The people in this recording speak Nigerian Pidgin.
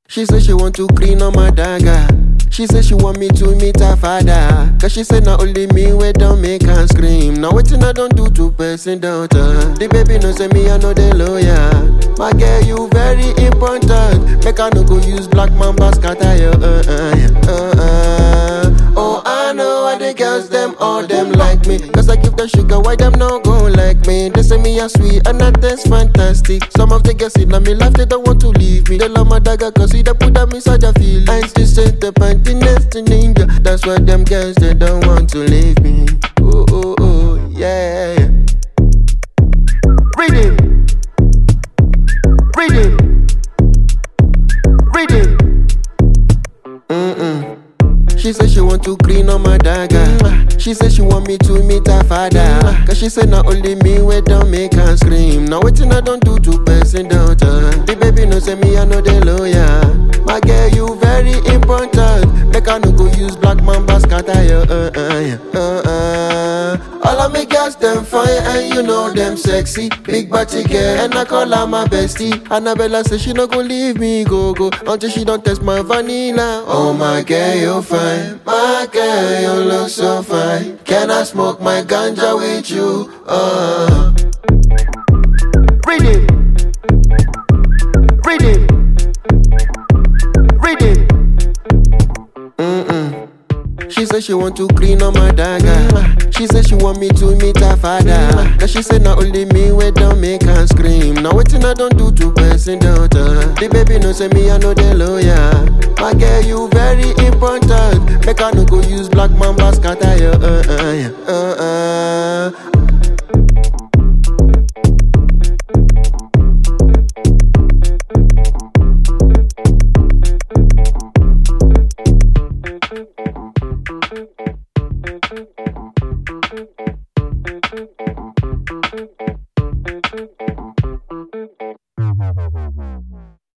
She said she want to clean on my dagger. She said she want me to meet her father. Cause she said not only me we don't make her scream. Now wetin I don't do to person daughter. The baby no say me I know the lawyer. My girl you very important. Make I no go use black mamba scatter you. Oh I know why the girls them all them like me. Cause I give them sugar why them no go like me. They say me a sweet and that taste fantastic. Some of the girls in my life they don't want to leave me. They love my dagger cause they put them inside a feeling. I just set the panty next to ninja. That's why them girls they don't want to leave me. Oh oh oh yeah. Reading. She said she want to clean on my dagger. She said she want me to meet her father. Cause she said not only me we don't make her scream. Now wetin I don't do to person daughter. The baby no say me I know the lawyer. My girl you very important. Make I no go use black mamba scatter you. All of me girls them fine and you know them sexy. Big body girl and I call her my bestie. Annabella say she no go leave me go until she don't test my vanilla. Oh my girl you fine, my girl you look so fine. Can I smoke my ganja with you? Reading. She said she want to clean on my dagger. She said she want me to meet her father. Cause she said not only me we don't make her scream. Now wetin I don't do to person daughter. The baby no say me I know the lawyer. My girl you very important. Make I no go use black mamba scatter you.